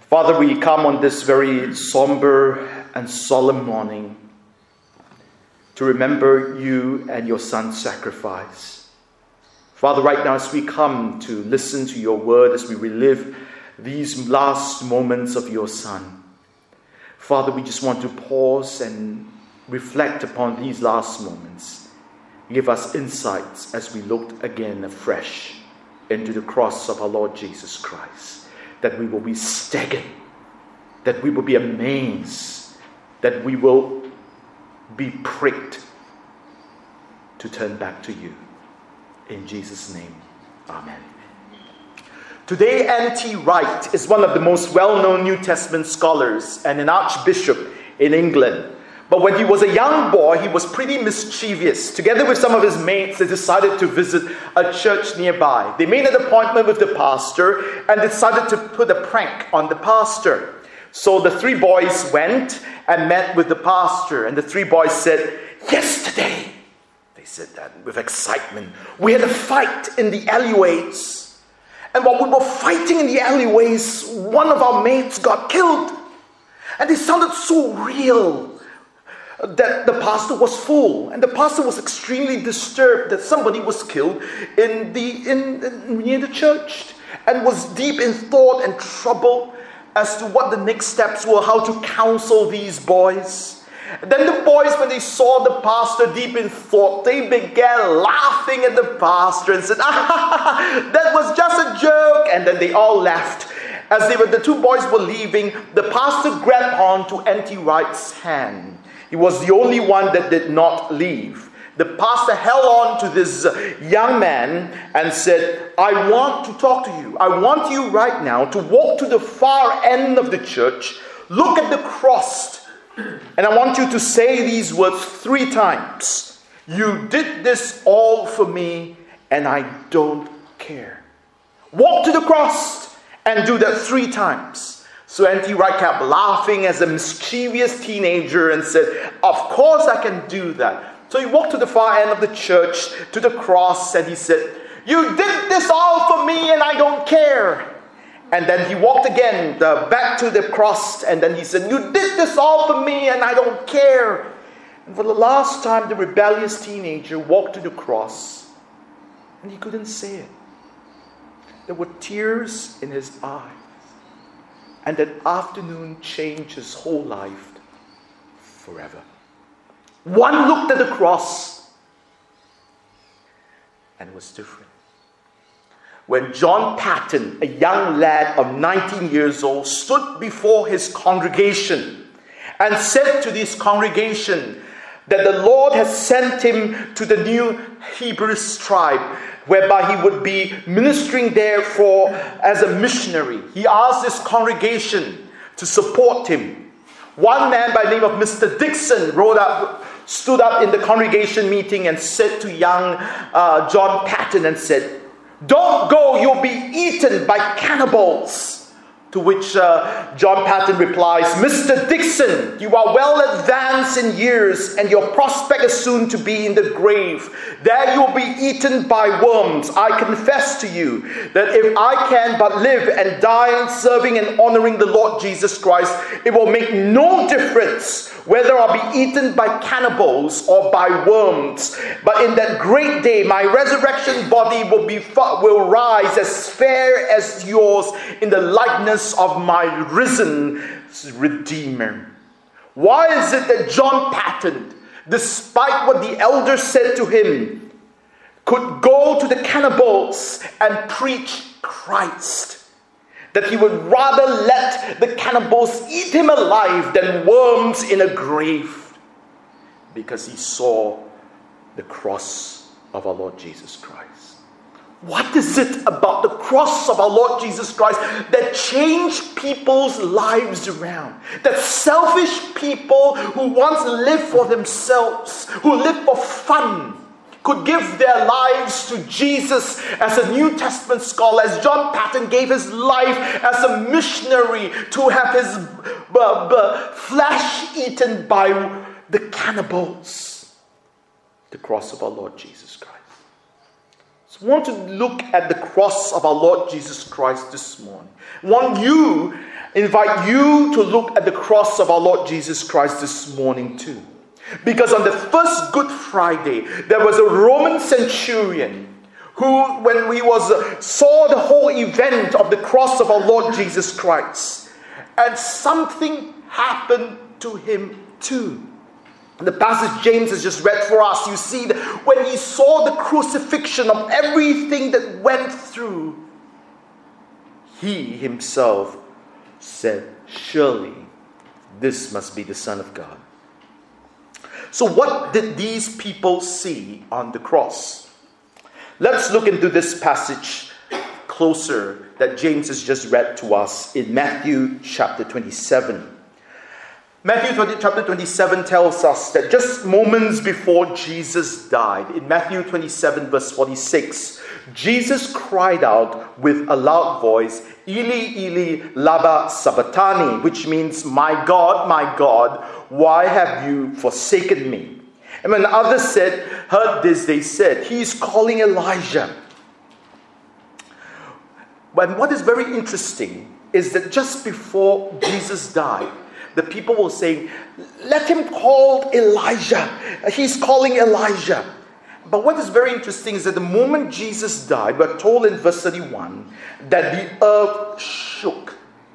Father, we come on this very somber and solemn morning to remember you and your Son's sacrifice. Father, right now as we come to listen to your word, as we relive these last moments of your Son, Father, we just want to pause and reflect upon these last moments. Give us insights as we look again afresh into the cross of our Lord Jesus Christ, that we will be staggered, that we will be amazed, that we will be pricked to turn back to you. In Jesus' name, amen. Today, N.T. Wright is one of the most well-known New Testament scholars and an archbishop in England. But when he was a young boy, he was pretty mischievous. Together with some of his mates, they decided to visit a church nearby. They made an appointment with the pastor and decided to put a prank on the pastor. So the three boys went and met with the pastor. And the three boys said, "Yesterday," they said that with excitement, "we had a fight in the alleyways. And while we were fighting in the alleyways, one of our mates got killed. And it sounded so real that the pastor was full, and the pastor was extremely disturbed that somebody was killed near the church, and was deep in thought and trouble as to what the next steps were, how to counsel these boys. And then the boys, when they saw the pastor deep in thought, they began laughing at the pastor and said, that was just a joke. And then they all laughed. As the two boys were leaving, the pastor grabbed on to N.T. Wright's hand. He was the only one that did not leave. The pastor held on to this young man and said, "I want to talk to you. I want you right now to walk to the far end of the church, look at the cross, and I want you to say these words 3 times. You did this all for me, and I don't care." Walk to the cross and do that 3 times. So N.T. Wright kept laughing as a mischievous teenager and said, "Of course I can do that." So he walked to the far end of the church, to the cross, and he said, "You did this all for me and I don't care." And then he walked again back to the cross, and then he said, "You did this all for me and I don't care." And for the last time, the rebellious teenager walked to the cross, and he couldn't say it. There were tears in his eyes. And that afternoon changed his whole life forever. One looked at the cross, and it was different. When John Paton, a young lad of 19 years old, stood before his congregation and said to this congregation that the Lord has sent him to the New Hebrews tribe, whereby he would be ministering there as a missionary. He asked this congregation to support him. One man by the name of Mr. Dixon stood up in the congregation meeting and said to young John Paton and said, "Don't go, you'll be eaten by cannibals." To which John Paton replies, "Mr. Dixon, you are well advanced in years and your prospect is soon to be in the grave. There you will be eaten by worms. I confess to you that if I can but live and die serving and honoring the Lord Jesus Christ, it will make no difference whether I'll be eaten by cannibals or by worms. But in that great day, my resurrection body will rise as fair as yours in the likeness of my risen Redeemer." Why is it that John Paton, despite what the elders said to him, could go to the cannibals and preach Christ? That he would rather let the cannibals eat him alive than worms in a grave? Because he saw the cross of our Lord Jesus Christ. What is it about the cross of our Lord Jesus Christ that changed people's lives around? That selfish people who once lived for themselves, who lived for fun, could give their lives to Jesus as a New Testament scholar, as John Paton gave his life as a missionary to have his flesh eaten by the cannibals. The cross of our Lord Jesus Christ. So I want to look at the cross of our Lord Jesus Christ this morning. I want you invite you to look at the cross of our Lord Jesus Christ this morning too. Because on the first Good Friday, there was a Roman centurion who, when he saw the whole event of the cross of our Lord Jesus Christ, and something happened to him too. The passage James has just read for us, you see that when he saw the crucifixion of everything that went through, he himself said, surely this must be the Son of God. So what did these people see on the cross? Let's look into this passage closer that James has just read to us in Matthew chapter 27. Matthew chapter 27 tells us that just moments before Jesus died, in Matthew 27 verse 46, Jesus cried out with a loud voice, Eli, Eli, lama sabachthani, which means, my God, why have you forsaken me? And when others heard this, they said, he is calling Elijah. But what is very interesting is that just before Jesus died, the people were saying, let him call Elijah. He's calling Elijah. But what is very interesting is that the moment Jesus died, we're told in verse 31 that the earth shook.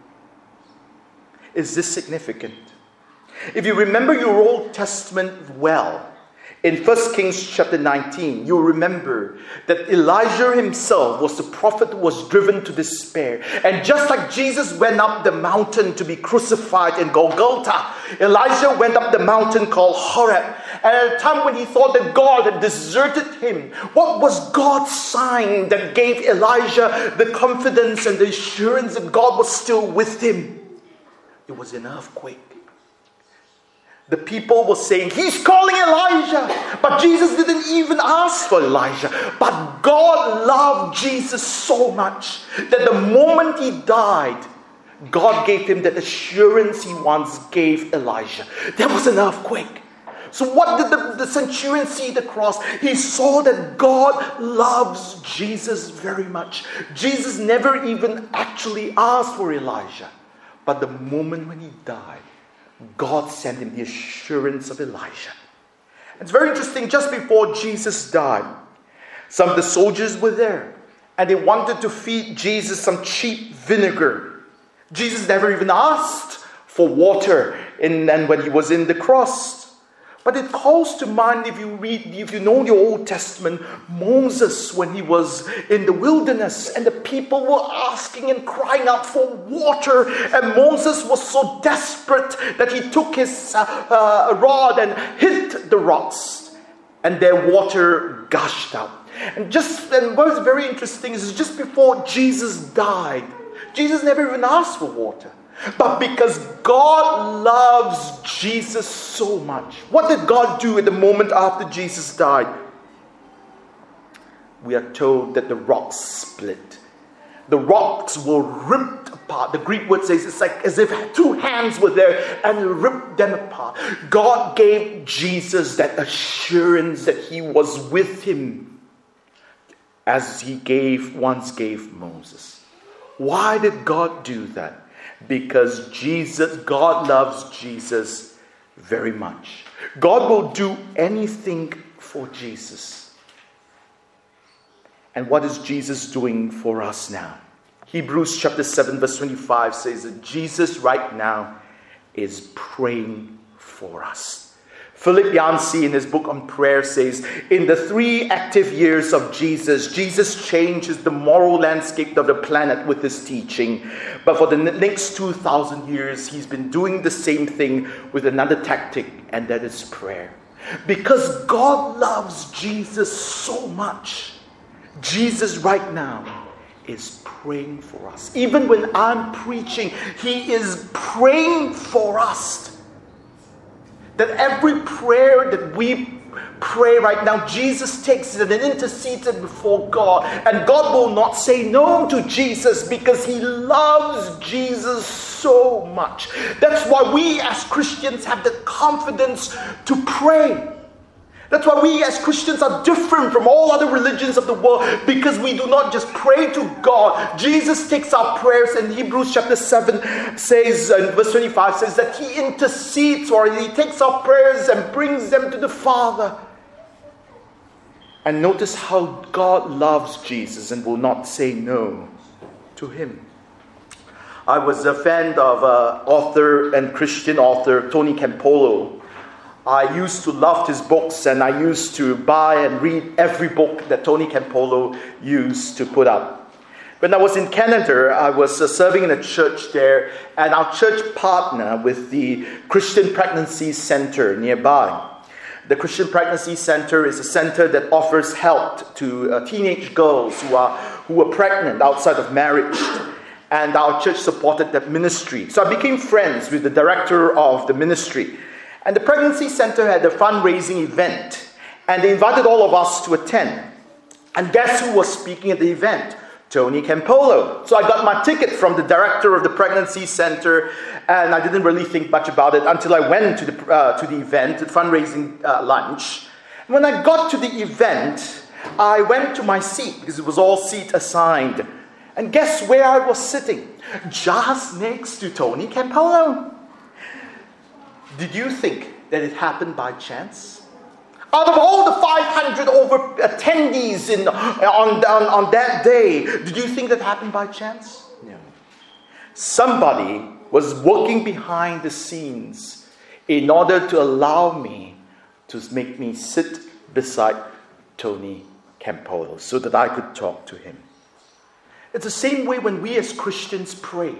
Is this significant? If you remember your Old Testament well, in 1 Kings chapter 19, you'll remember that Elijah himself was the prophet who was driven to despair. And just like Jesus went up the mountain to be crucified in Golgotha, Elijah went up the mountain called Horeb. And at a time when he thought that God had deserted him, what was God's sign that gave Elijah the confidence and the assurance that God was still with him? It was an earthquake. The people were saying, he's calling Elijah. But Jesus didn't even ask for Elijah. But God loved Jesus so much that the moment he died, God gave him that assurance he once gave Elijah. There was an earthquake. So what did the centurion see at the cross? He saw that God loves Jesus very much. Jesus never even actually asked for Elijah. But the moment when he died, God sent him the assurance of Elijah. It's very interesting, just before Jesus died, some of the soldiers were there and they wanted to feed Jesus some cheap vinegar. Jesus never even asked for water and when he was in the cross. But it calls to mind, if you know your Old Testament, Moses when he was in the wilderness and the people were asking and crying out for water, and Moses was so desperate that he took his rod and hit the rocks and their water gushed out. And what is very interesting is just before Jesus died, Jesus never even asked for water. But because God loves Jesus so much, what did God do at the moment after Jesus died? We are told that the rocks split. The rocks were ripped apart. The Greek word says it's like as if two hands were there and ripped them apart. God gave Jesus that assurance that he was with him as he once gave Moses. Why did God do that? Because God loves Jesus very much. God will do anything for Jesus. And what is Jesus doing for us now? Hebrews chapter 7 verse 25 says that Jesus right now is praying for us. Philip Yancey in his book on prayer says, in the 3 active years of Jesus changes the moral landscape of the planet with his teaching. But for the next 2,000 years, he's been doing the same thing with another tactic, and that is prayer. Because God loves Jesus so much, Jesus right now is praying for us. Even when I'm preaching, he is praying for us. That every prayer that we pray right now, Jesus takes it and intercedes it before God. And God will not say no to Jesus because he loves Jesus so much. That's why we as Christians have the confidence to pray. That's why we as Christians are different from all other religions of the world, because we do not just pray to God. Jesus takes our prayers, and Hebrews chapter 7 says, verse 25 says that He intercedes, or He takes our prayers and brings them to the Father. And notice how God loves Jesus and will not say no to Him. I was a fan of author and Christian author Tony Campolo. I used to love his books, and I used to buy and read every book that Tony Campolo used to put out. When I was in Canada, I was serving in a church there, and our church partnered with the Christian Pregnancy Center nearby. The Christian Pregnancy Center is a center that offers help to teenage girls who are pregnant outside of marriage. And our church supported that ministry. So I became friends with the director of the ministry. And the Pregnancy Center had a fundraising event. And they invited all of us to attend. And guess who was speaking at the event? Tony Campolo. So I got my ticket from the director of the Pregnancy Center, and I didn't really think much about it until I went to the event, the fundraising lunch. When I got to the event, I went to my seat because it was all seat assigned. And guess where I was sitting? Just next to Tony Campolo. Did you think that it happened by chance? Out of all the 500 over attendees on that day, did you think that happened by chance? No. Somebody was working behind the scenes in order to allow me to make me sit beside Tony Campolo so that I could talk to him. It's the same way when we as Christians pray.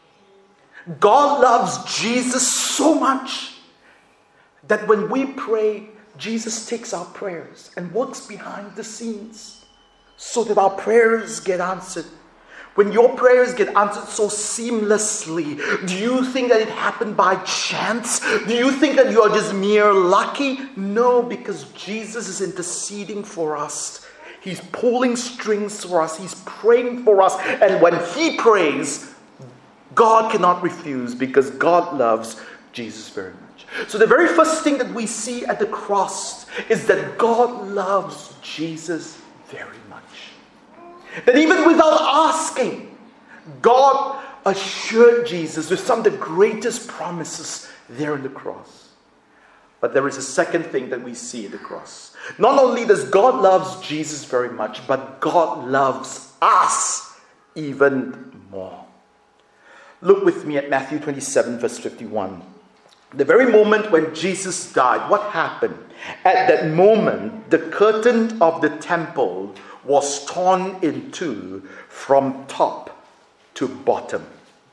God loves Jesus so much that when we pray, Jesus takes our prayers and works behind the scenes so that our prayers get answered. When your prayers get answered so seamlessly, do you think that it happened by chance? Do you think that you are just mere lucky? No, because Jesus is interceding for us. He's pulling strings for us. He's praying for us. And when He prays, God cannot refuse, because God loves Jesus very much. So the very first thing that we see at the cross is that God loves Jesus very much. That even without asking, God assured Jesus with some of the greatest promises there on the cross. But there is a second thing that we see at the cross. Not only does God love Jesus very much, but God loves us even more. Look with me at Matthew 27, verse 51. The very moment when Jesus died, what happened? At that moment, the curtain of the temple was torn in two from top to bottom.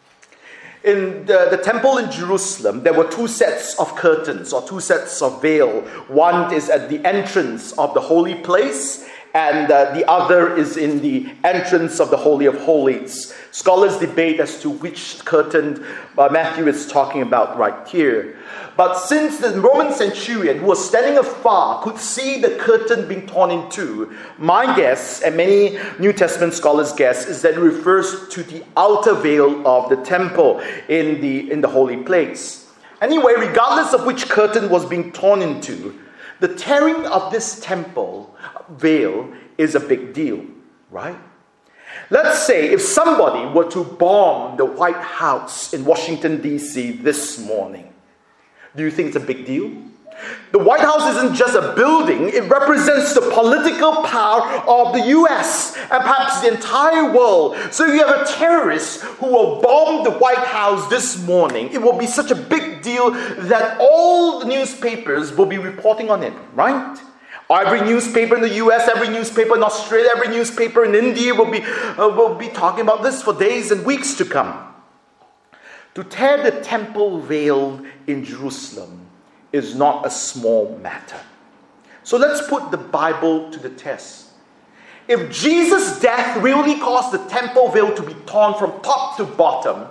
In the temple in Jerusalem, there were two sets of curtains, or two sets of veil. One is at the entrance of the holy place, and the other is in the entrance of the Holy of Holies. Scholars debate as to which curtain Matthew is talking about right here. But since the Roman centurion who was standing afar could see the curtain being torn in two, my guess, and many New Testament scholars' guess, is that it refers to the outer veil of the temple in the holy place. Anyway, regardless of which curtain was being torn into, the tearing of this temple veil is a big deal, right? Let's say if somebody were to bomb the White House in Washington, D.C. this morning, do you think it's a big deal? The White House isn't just a building. It represents the political power of the U.S. and perhaps the entire world. So if you have a terrorist who will bomb the White House this morning, it will be such a big deal that all the newspapers will be reporting on it, right? Every newspaper in the U.S., every newspaper in Australia, every newspaper in India will be talking about this for days and weeks to come. To tear the temple veil in Jerusalem is not a small matter. So let's put the Bible to the test. If Jesus' death really caused the temple veil to be torn from top to bottom,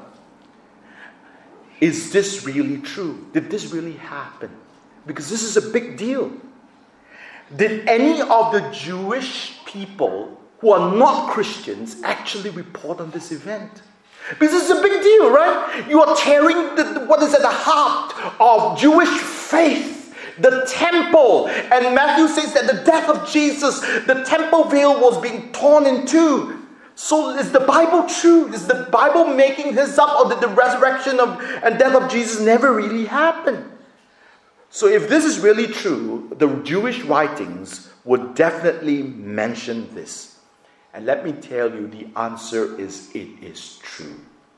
is this really true? Did this really happen? Because this is a big deal. Did any of the Jewish people who are not Christians actually report on this event? Because this is a big deal, right? You are tearing what is at the heart of Jewish faith. the temple. And Matthew says that the death of Jesus, the temple veil was being torn in two. So is the Bible true? Is the Bible making this up, or did the resurrection and death of Jesus never really happen? So if this is really true, the Jewish writings would definitely mention this. And let me tell you, the answer is it is true.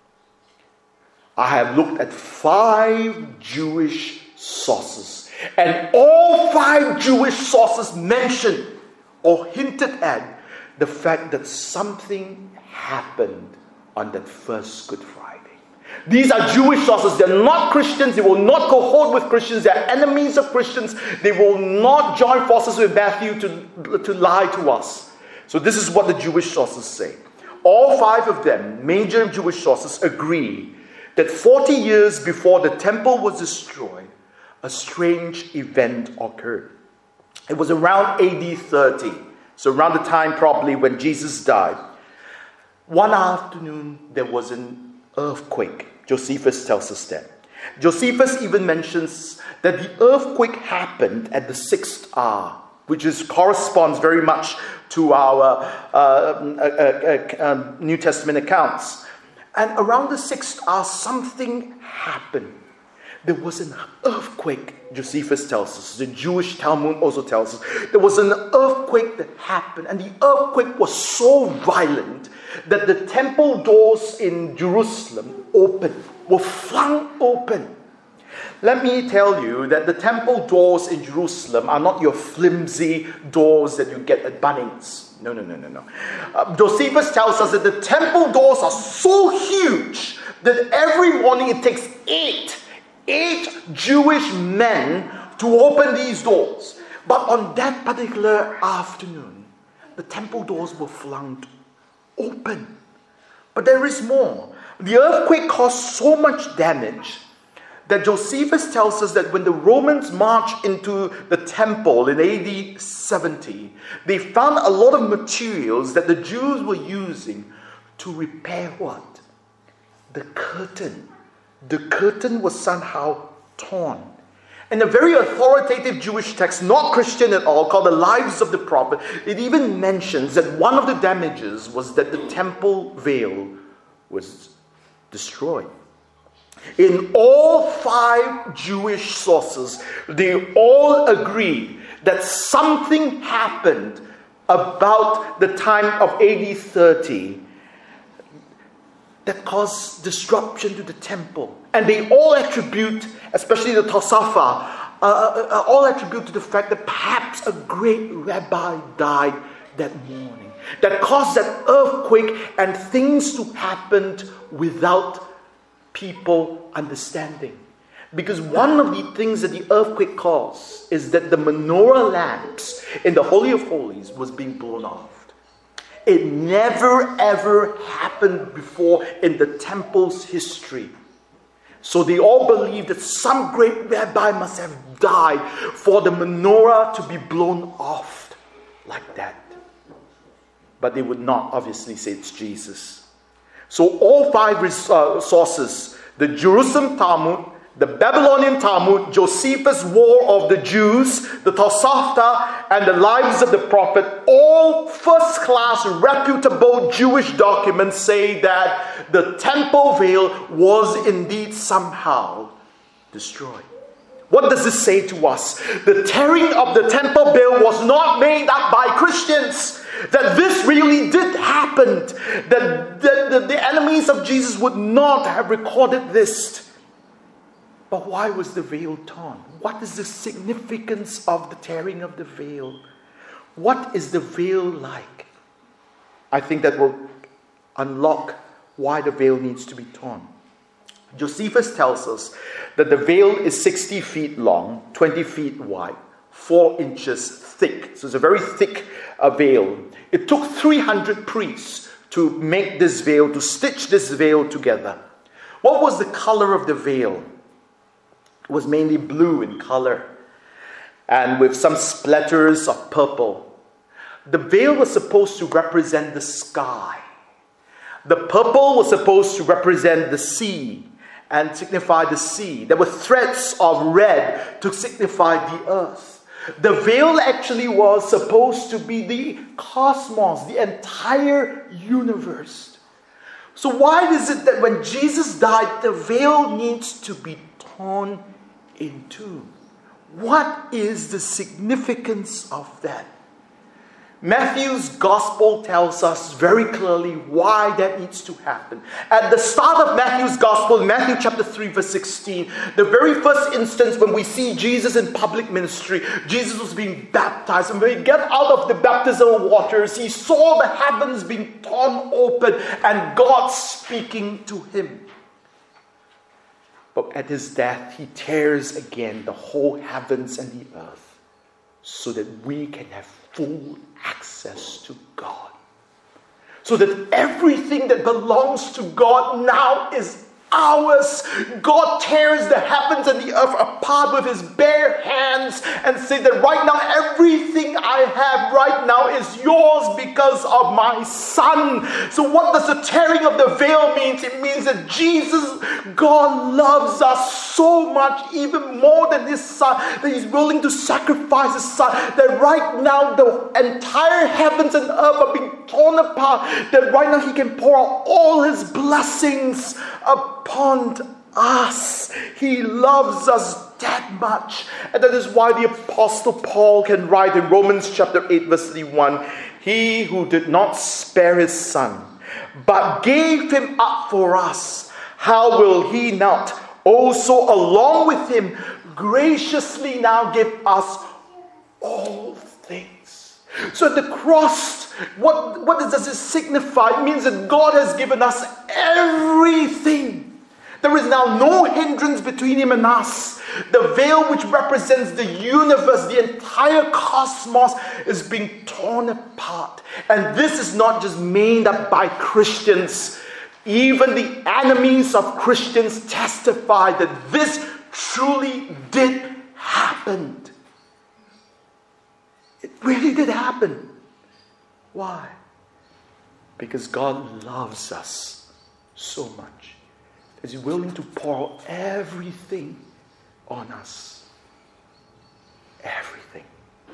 I have looked at 5 Jewish sources, and all 5 Jewish sources mentioned or hinted at the fact that something happened on that first Good Friday. These are Jewish sources. They're not Christians. They will not cohort with Christians. They're enemies of Christians. They will not join forces with Matthew to lie to us. So this is what the Jewish sources say. All 5 of them, major Jewish sources, agree that 40 years before the temple was destroyed, a strange event occurred. It was around AD 30. So around the time probably when Jesus died. One afternoon there was an earthquake. Josephus tells us that. Josephus even mentions that the earthquake happened at the 6th hour, which corresponds very much to our New Testament accounts. And around the 6th hour something happened. There was an earthquake, Josephus tells us. The Jewish Talmud also tells us. There was an earthquake that happened, and the earthquake was so violent that the temple doors in Jerusalem were flung open. Let me tell you that the temple doors in Jerusalem are not your flimsy doors that you get at Bunnings. No. Josephus tells us that the temple doors are so huge that every morning it takes 8 Jewish men to open these doors. But on that particular afternoon, the temple doors were flung open. But there is more. The earthquake caused so much damage that Josephus tells us that when the Romans marched into the temple in AD 70, they found a lot of materials that the Jews were using to repair what? The curtain. The curtain was somehow torn. In a very authoritative Jewish text, not Christian at all, called The Lives of the Prophet, it even mentions that one of the damages was that the temple veil was destroyed. In all 5 Jewish sources, they all agree that something happened about the time of AD 30 that caused disruption to the temple. And they all attribute, especially the Tosafah, all attribute to the fact that perhaps a great rabbi died that morning. That caused that earthquake and things to happen without people understanding. Because one of the things that the earthquake caused is that the menorah lamps in the Holy of Holies was being blown off. It never ever happened before in the temple's history. So they all believe that some great rabbi must have died for the menorah to be blown off like that. But they would not obviously say it's Jesus. So all 5 sources, the Jerusalem Talmud, the Babylonian Talmud, Josephus' War of the Jews, the Tosafta, and the Lives of the Prophet, all first-class, reputable Jewish documents say that the temple veil was indeed somehow destroyed. What does this say to us? The tearing of the temple veil was not made up by Christians. That this really did happen. That the enemies of Jesus would not have recorded this. But why was the veil torn? What is the significance of the tearing of the veil? What is the veil like? I think that will unlock why the veil needs to be torn. Josephus tells us that the veil is 60 feet long, 20 feet wide, 4 inches thick. So it's a very thick veil. It took 300 priests to make this veil, to stitch this veil together. What was the color of the veil? It was mainly blue in color and with some splatters of purple. The veil was supposed to represent the sky. The purple was supposed to represent the sea. and signify the sea. There were threads of red to signify the earth. The veil actually was supposed to be the cosmos, the entire universe. So why is it that when Jesus died, the veil needs to be torn in two? What is the significance of that? Matthew's gospel tells us very clearly why that needs to happen. At the start of Matthew's gospel, in Matthew chapter 3 verse 16, the very first instance when we see Jesus in public ministry, Jesus was being baptized. And when he got out of the baptismal waters, he saw the heavens being torn open and God speaking to him. But at his death, he tears again the whole heavens and the earth so that we can have full access to God. So that everything that belongs to God now is ours. God tears the heavens and the earth apart with his bare hands and says that right now everything I have right now is yours because of my Son. So what does the tearing of the veil mean? It means that Jesus, God loves us so much, even more than his Son, that he's willing to sacrifice his Son, that right now the entire heavens and earth are being torn apart, that right now he can pour out all his blessings upon us. He loves us that much. And that is why the Apostle Paul can write in Romans chapter 8 verse 31, he who did not spare his Son, but gave him up for us, how will he not also along with him graciously now give us all things? So at the cross, what does it signify? It means that God has given us everything. There is now no hindrance between him and us. The veil which represents the universe, the entire cosmos, is being torn apart. And this is not just made up by Christians. Even the enemies of Christians testify that this truly did happen. It really did happen. Why? Because God loves us so much. He's willing to pour everything on us. Everything.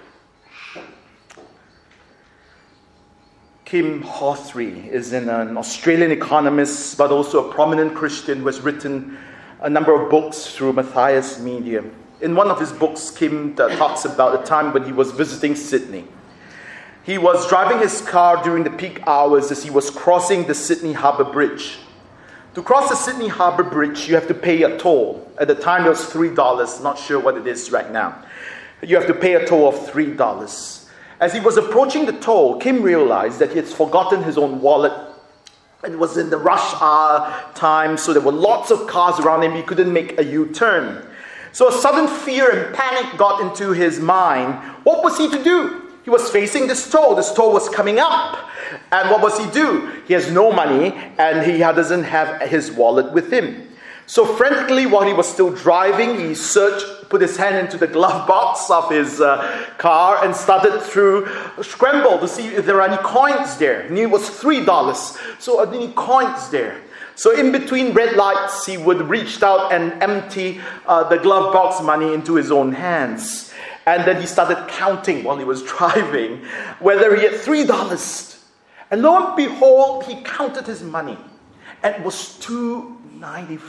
Kim Hawtrey is an Australian economist, but also a prominent Christian who has written a number of books through Matthias Media. In one of his books, Kim talks about a time when he was visiting Sydney. He was driving his car during the peak hours as he was crossing the Sydney Harbour Bridge. To cross the Sydney Harbour Bridge, you have to pay a toll. At the time, it was $3. Not sure what it is right now. You have to pay a toll of $3. As he was approaching the toll, Kim realized that he had forgotten his own wallet. It was in the rush hour time, so there were lots of cars around him. He couldn't make a U-turn. So a sudden fear and panic got into his mind. What was he to do? He was facing this toll. This toll was coming up. And what was he do? He has no money and he doesn't have his wallet with him. So frantically, while he was still driving, he put his hand into the glove box of his car and started scramble to see if there are any coins there. And it was $3. So are any coins there? So in between red lights, he would reach out and empty the glove box money into his own hands. And then he started counting while he was driving whether he had $3. And lo and behold, he counted his money. And it was $2.95.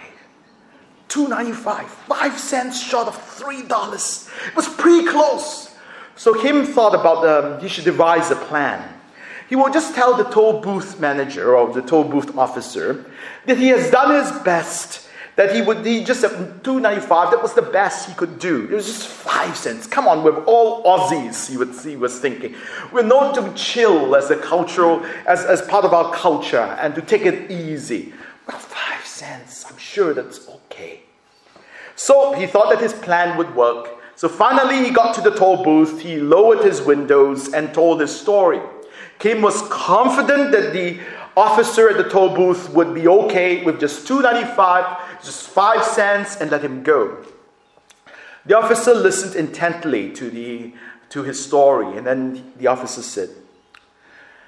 $2.95. 5 cents short of $3. It was pretty close. So Kim thought about he should devise a plan. He would just tell the toll booth manager or the toll booth officer that he has done his best. That he just at $2.95, that was the best he could do. It was just 5 cents. Come on, we're all Aussies, he was thinking. We're known to chill as as part of our culture and to take it easy. Well, 5 cents, I'm sure that's okay. So he thought that his plan would work. So finally he got to the toll booth, he lowered his windows and told his story. Kim was confident that the officer at the toll booth would be okay with just $2.95, just 5 cents, and let him go. The officer listened intently to his story, and then the officer said,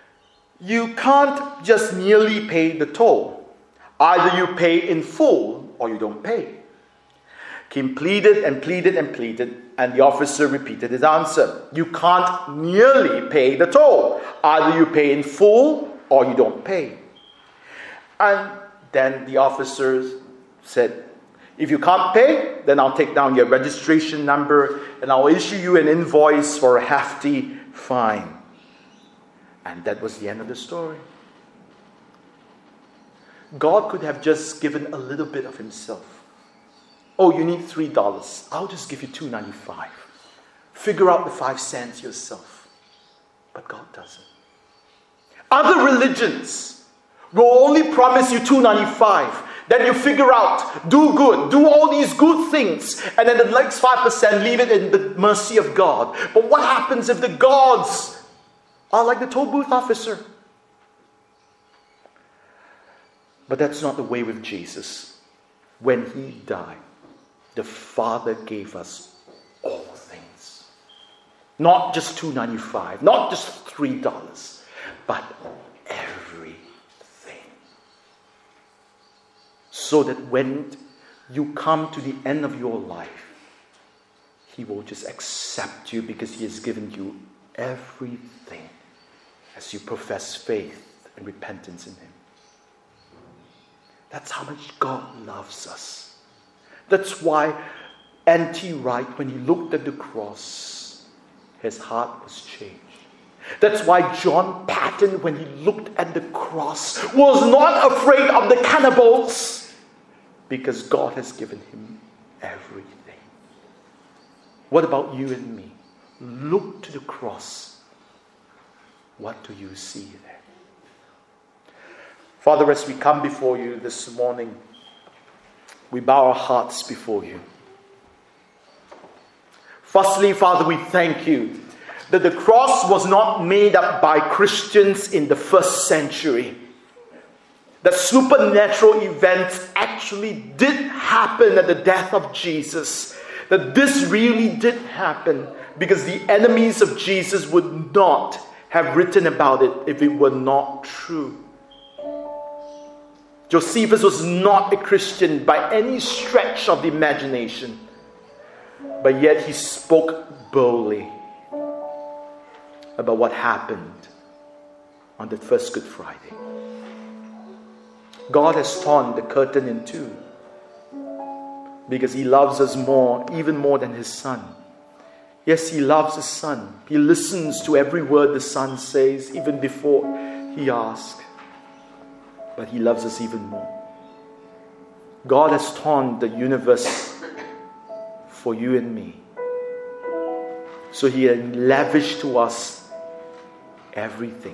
"You can't just merely pay the toll. Either you pay in full or you don't pay. Kim pleaded and pleaded and pleaded, and the officer repeated his answer. You can't merely pay the toll. Either you pay in full or you don't pay. And then the officer said, if you can't pay, then I'll take down your registration number and I'll issue you an invoice for a hefty fine. And that was the end of the story. God could have just given a little bit of himself. Oh, you need $3. I'll just give you $2.95. Figure out the 5 cents yourself. But God doesn't. Other religions will only promise you $2.95. Then you figure out, do good, do all these good things, and then the next 5% leave it in the mercy of God. But what happens if the gods are like the toll booth officer? But that's not the way with Jesus. When he died, the Father gave us all things. Not just $2.95, not just $3, but everything. So that when you come to the end of your life, he will just accept you because he has given you everything as you profess faith and repentance in him. That's how much God loves us. That's why N.T. Wright, when he looked at the cross, his heart was changed. That's why John Paton, when he looked at the cross, was not afraid of the cannibals, because God has given him everything. What about you and me? Look to the cross. What do you see there? Father, as we come before you this morning, we bow our hearts before you. Firstly, Father, we thank you that the cross was not made up by Christians in the first century. That supernatural events actually did happen at the death of Jesus. That this really did happen because the enemies of Jesus would not have written about it if it were not true. Josephus was not a Christian by any stretch of the imagination, but yet he spoke boldly about what happened on that first Good Friday. God has torn the curtain in two because he loves us more, even more than his Son. Yes, he loves his Son. He listens to every word the Son says, even before he asks. But he loves us even more. God has torn the universe for you and me. So he has lavished to us everything.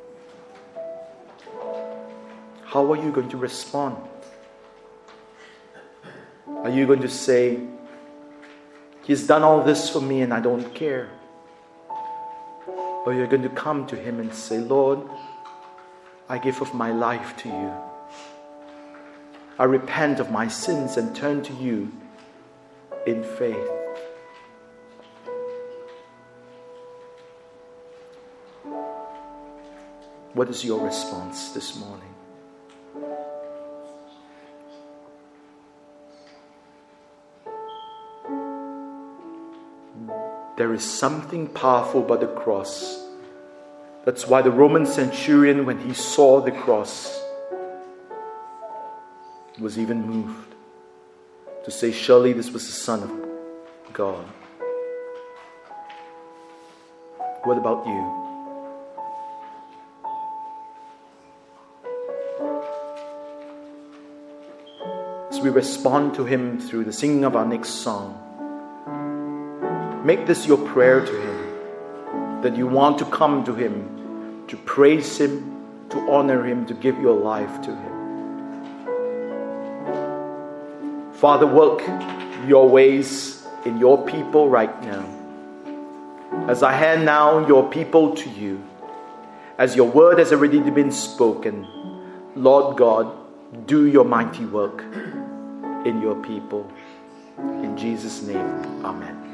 How are you going to respond? Are you going to say, he's done all this for me and I don't care? Or you're going to come to him and say, Lord, I give of my life to you. I repent of my sins and turn to you in faith. What is your response this morning? There is something powerful about the cross. That's why the Roman centurion, when he saw the cross, was even moved to say, surely this was the Son of God. What about you? As we respond to him through the singing of our next song, make this your prayer to him, that you want to come to him, to praise him, to honor him, to give your life to him. Father, work your ways in your people right now. As I hand now your people to you, as your word has already been spoken, Lord God, do your mighty work in your people. In Jesus' name, amen.